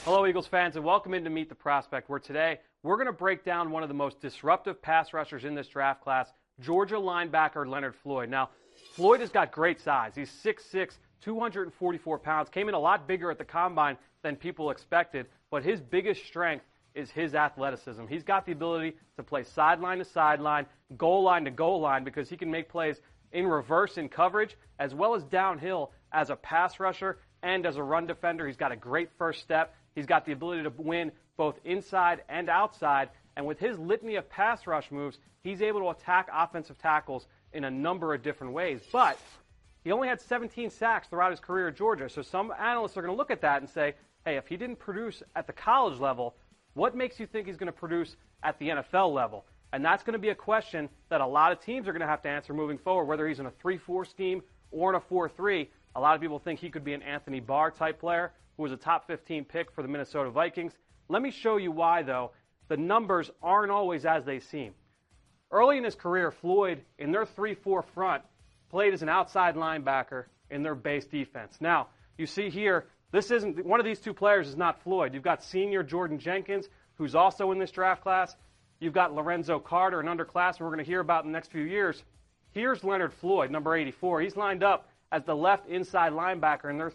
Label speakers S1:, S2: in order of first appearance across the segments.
S1: Hello, Eagles fans, and welcome in to Meet the Prospect, where today we're going to break down one of the most disruptive pass rushers in this draft class, Georgia linebacker Leonard Floyd. Now, Floyd has got great size. He's 6'6", 244 pounds, came in a lot bigger at the combine than people expected, but his biggest strength is his athleticism. He's got the ability to play sideline to sideline, goal line to goal line, because he can make plays in reverse in coverage as well as downhill as a pass rusher and as a run defender. He's got a great first step. He's got the ability to win both inside and outside. And with his litany of pass rush moves, he's able to attack offensive tackles in a number of different ways. But he only had 17 sacks throughout his career at Georgia. So some analysts are going to look at that and say, hey, if he didn't produce at the college level, what makes you think he's going to produce at the NFL level? And that's going to be a question that a lot of teams are going to have to answer moving forward, whether he's in a 3-4 scheme or in a 4-3. A lot of people think he could be an Anthony Barr type player who was a top 15 pick for the Minnesota Vikings. Let me show you why, though. The numbers aren't always as they seem. Early in his career, Floyd, in their 3-4 front, played as an outside linebacker in their base defense. Now, you see here, this isn't one of these two players is not Floyd. You've got senior Jordan Jenkins, who's also in this draft class. You've got Lorenzo Carter, an underclassman we're going to hear about in the next few years. Here's Leonard Floyd, number 84. He's lined up as the left inside linebacker in their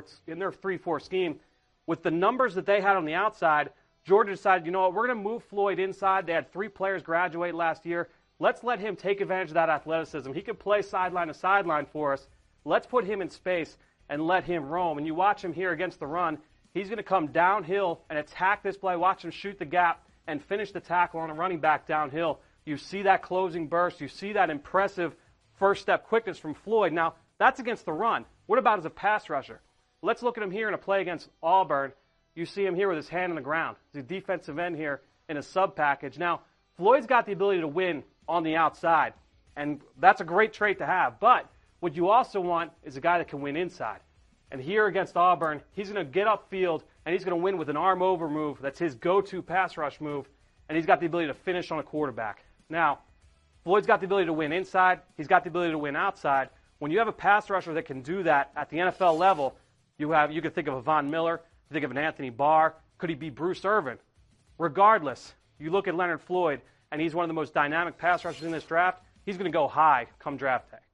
S1: 3-4 scheme. With the numbers that they had on the outside, Georgia decided, you know what, we're going to move Floyd inside. They had 3 players graduate last year. Let's let him take advantage of that athleticism. He can play sideline to sideline for us. Let's put him in space and let him roam. And you watch him here against the run. He's going to come downhill and attack this play. Watch him shoot the gap and finish the tackle on a running back downhill. You see that closing burst. You see that impressive first step quickness from Floyd. Now, that's against the run. What about as a pass rusher? Let's look at him here in a play against Auburn. You see him here with his hand on the ground. He's a defensive end here in a sub package. Now, Floyd's got the ability to win on the outside, and that's a great trait to have. But what you also want is a guy that can win inside. And here against Auburn, he's going to get upfield, and he's going to win with an arm over move. That's his go-to pass rush move, and he's got the ability to finish on a quarterback. Now, Floyd's got the ability to win inside. He's got the ability to win outside. When you have a pass rusher that can do that at the NFL level, you could think of a Von Miller, think of an Anthony Barr. Could he be Bruce Irvin? Regardless, you look at Leonard Floyd, and he's one of the most dynamic pass rushers in this draft. He's going to go high come draft day.